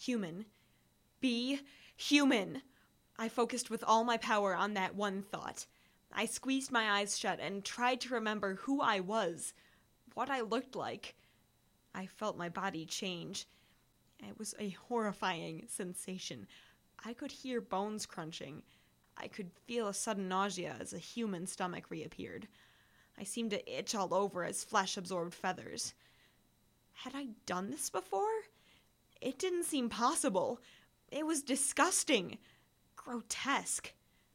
Human. Be human. I focused with all my power on that one thought. I squeezed my eyes shut and tried to remember who I was, what I looked like. I felt my body change. It was a horrifying sensation. I could hear bones crunching. I could feel a sudden nausea as a human stomach reappeared. I seemed to itch all over as flesh absorbed feathers. Had I done this before? It didn't seem possible. It was disgusting. Grotesque.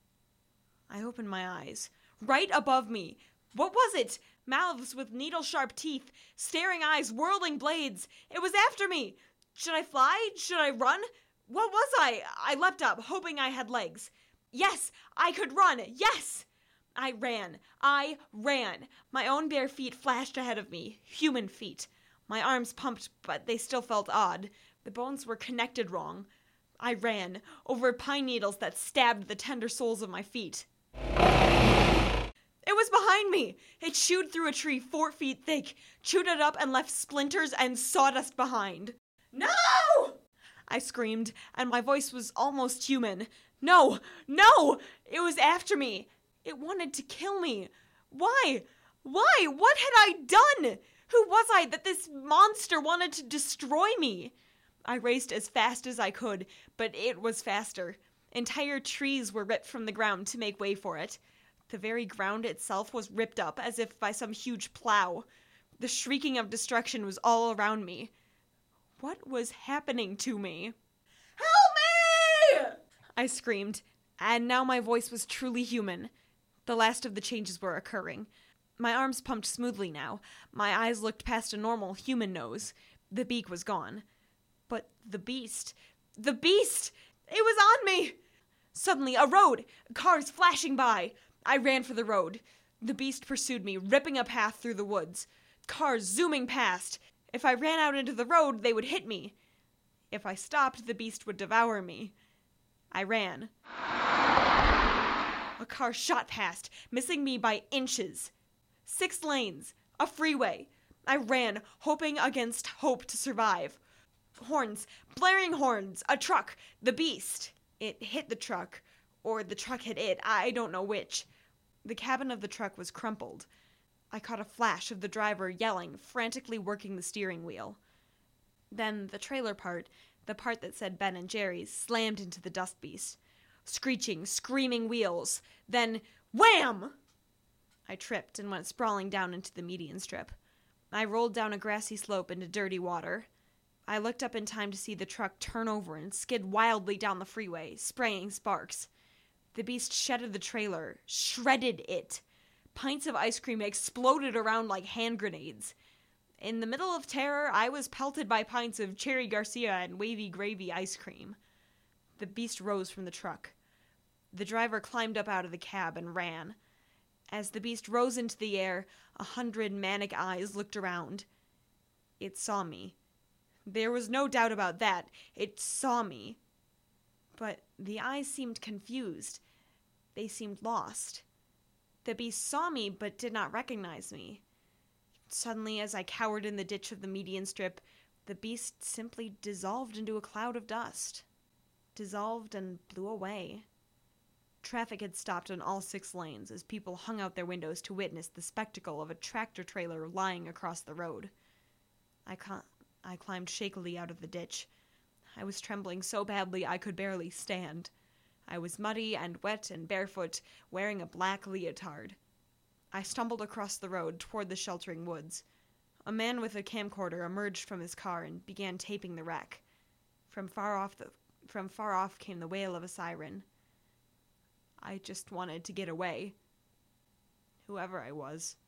I opened my eyes. Right above me. What was it? Mouths with needle-sharp teeth, staring eyes, whirling blades. It was after me. Should I fly? Should I run? What was I? I leapt up, hoping I had legs. Yes, I could run. Yes! I ran. My own bare feet flashed ahead of me. Human feet. My arms pumped, but they still felt odd. The bones were connected wrong. I ran, over pine needles that stabbed the tender soles of my feet. It was behind me! It chewed through a tree 4 feet thick, chewed it up and left splinters and sawdust behind. No! I screamed, and my voice was almost human. No! No! It was after me. It wanted to kill me. Why? Why? What had I done? Who was I that this monster wanted to destroy me? I raced as fast as I could, but it was faster. Entire trees were ripped from the ground to make way for it. The very ground itself was ripped up as if by some huge plow. The shrieking of destruction was all around me. What was happening to me? Help me! I screamed, and now my voice was truly human. The last of the changes were occurring. My arms pumped smoothly now. My eyes looked past a normal human nose. The beak was gone. But the beast! The beast! It was on me! Suddenly, a road! Cars flashing by! I ran for the road. The beast pursued me, ripping a path through the woods. Cars zooming past. If I ran out into the road, they would hit me. If I stopped, the beast would devour me. I ran. A car shot past, missing me by inches. 6 lanes. A freeway. I ran, hoping against hope to survive. Horns. Blaring horns. A truck. The beast. It hit the truck. Or the truck hit it. I don't know which. The cabin of the truck was crumpled. I caught a flash of the driver yelling, frantically working the steering wheel. Then the trailer part, the part that said Ben and Jerry's, slammed into the dust beast. Screeching, screaming wheels. Then, wham! I tripped and went sprawling down into the median strip. I rolled down a grassy slope into dirty water. I looked up in time to see the truck turn over and skid wildly down the freeway, spraying sparks. The beast shedded the trailer, shredded it. Pints of ice cream exploded around like hand grenades. In the middle of terror, I was pelted by pints of Cherry Garcia and wavy gravy ice cream. The beast rose from the truck. The driver climbed up out of the cab and ran. As the beast rose into the air, 100 manic eyes looked around. It saw me. There was no doubt about that. It saw me. But the eyes seemed confused. They seemed lost. The beast saw me, but did not recognize me. Suddenly, as I cowered in the ditch of the median strip, the beast simply dissolved into a cloud of dust. Dissolved and blew away. Traffic had stopped on all 6 lanes as people hung out their windows to witness the spectacle of a tractor-trailer lying across the road. I climbed shakily out of the ditch. I was trembling so badly I could barely stand. I was muddy and wet and barefoot, wearing a black leotard. I stumbled across the road toward the sheltering woods. A man with a camcorder emerged from his car and began taping the wreck. From far off came the wail of a siren. I just wanted to get away. Whoever I was.